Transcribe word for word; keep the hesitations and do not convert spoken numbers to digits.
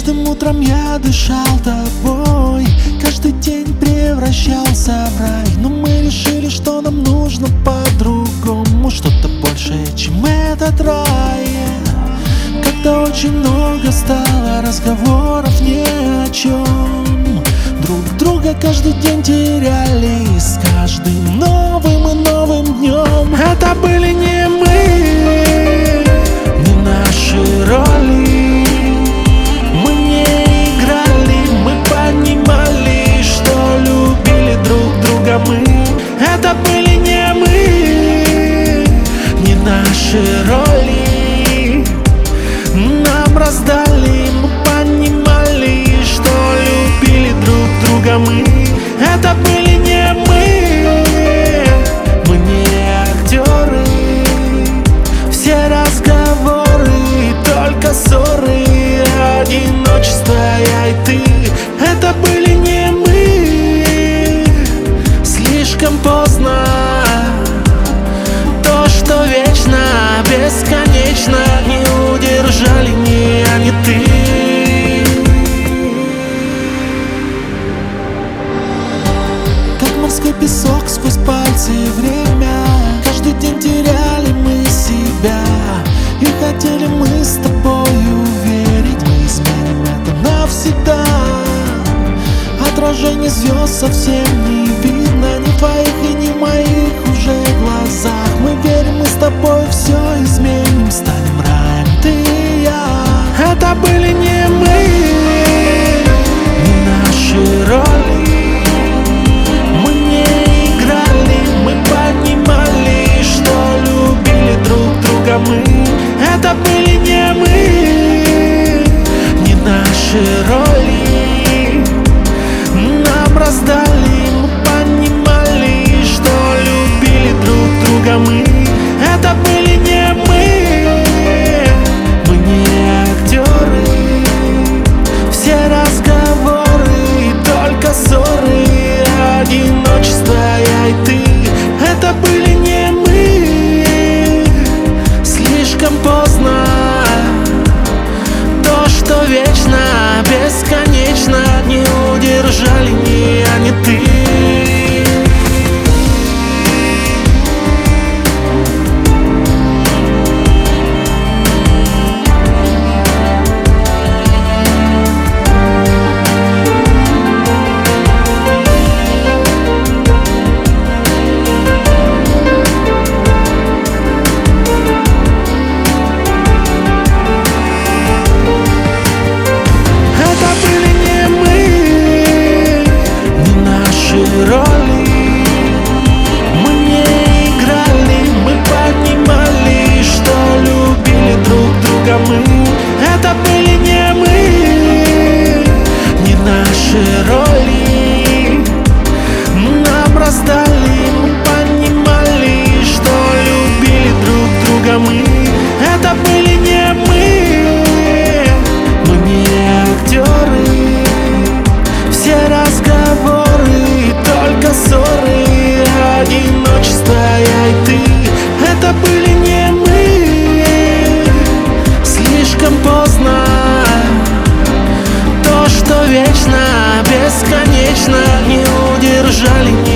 Каждым утром я дышал тобой, каждый день превращался в рай. Но мы решили, что нам нужно по-другому, что-то большее, чем этот рай. Когда очень много стало разговоров ни о чем, друг друга каждый день теряли с каждым новым и новым днем. Это были не мы, не наши роли. Мы не играли, мы понимали, что любили друг друга мы. Это были не мы, не наши роли. Нам раздали, мы понимали, что любили друг друга мы. Это были не мы, мы не актеры. Все разговоры, только ссоры, одиночество я и ты. Это были не мы, слишком поздно. То, что вечно, бесконечно, не удержали ни я, ни ты. Как морской песок сквозь пальцы время, каждый день теряли мы себя. И хотели мы с тобою верить, мы изменим это навсегда. Отражение звезд совсем не видно, ни в твоих и ни в моих уже глазах. Мы верим, мы с тобой все изменим, станем раем, ты и я. Это были не мы, не наши роли. Мы не играли, мы понимали, что любили друг друга мы. Это были не мы, не наши роли. Нам раздали, мы понимали, что любили друг друга мы. Это были не мы, мы не актеры. Все разговоры, только ссоры, одиночество я и ты. Это были не мы, слишком поздно. То, что вечно, бесконечно, не удержали ни я, ни ты. Роли. Мы не играли, мы понимали, что любили друг друга мы. Это были не мы, не наши роли. Нам раздали, мы понимали, что любили друг друга мы. Это были не мы, мы не актеры. Все разговоры, только ссоры, одиночество я и ты. Это были не мы, слишком поздно. То, что вечно, бесконечно, не удержали ни